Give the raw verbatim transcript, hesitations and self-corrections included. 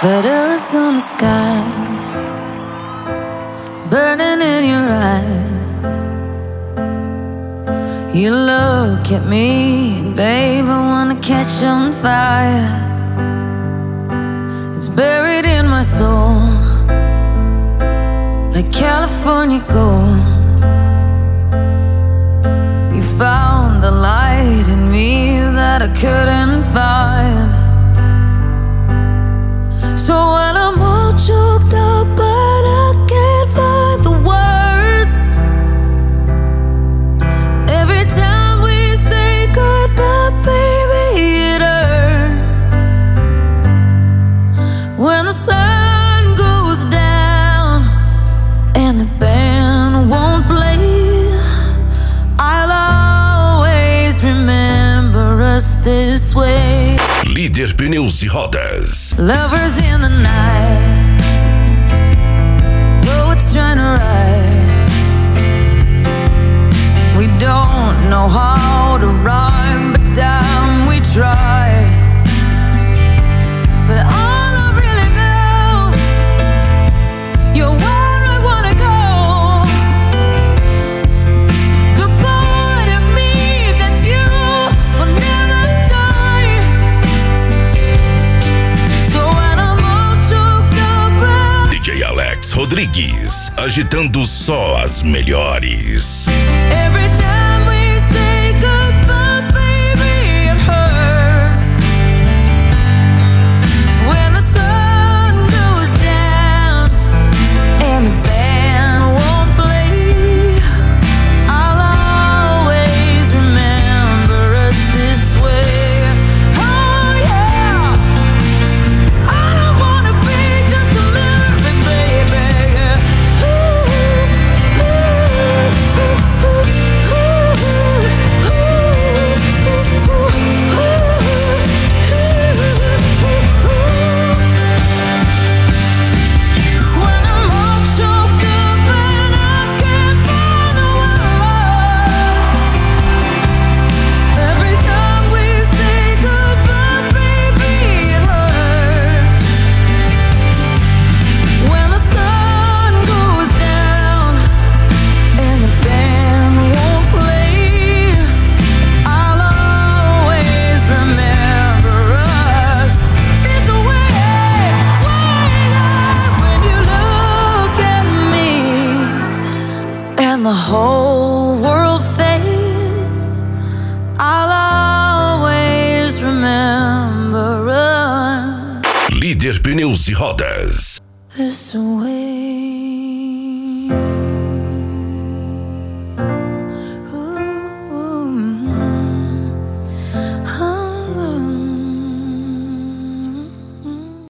Letters on the sky, burning in your eyes. You look at me, and babe, I wanna catch on fire. It's buried in my soul, like California gold. You found the light in me that I couldn't find. So when I'm all choked up but I can't find the words, every time we say goodbye, baby, it hurts. When the sun goes down and the band won't play, I'll always remember us this way. Líder Pneus e Rodas. Lovers in the night, poets trying to write. We don't know how to rhyme, but damn, we try. But all I really know, you're where I wanna go. The part of me that's you will never die. So when I'm all choked up, D J Alex Rodrigues, agitando só as melhores. every time we say goodbye, baby, it hurts. When the sun goes down and the band won't play, I'll always remember us this way. Oh yeah, I don't wanna be just a memory, baby. Yeah. When I'm all choked up and I can't find the words, every time we say goodbye, baby, it hurts. When the sun goes down and the band won't play, I'll always remember us this way. When you look at me and the whole world fades, I'll always remember us Líder Pneus e Rodas. this way.